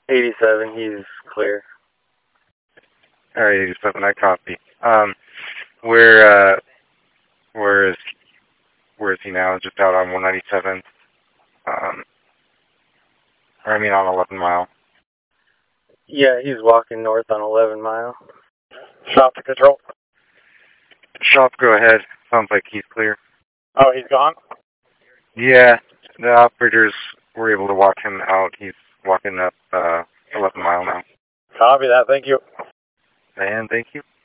87, he's clear. Alright, 87, I copy. Where is he now? Just out on 197. On 11 Mile. Yeah, he's walking north on 11 Mile. Shop to control. Shop, go ahead. Sounds like he's clear. Oh, he's gone? Yeah, the operators were able to walk him out. He's walking up 11 Mile now. Copy that, thank you. And thank you.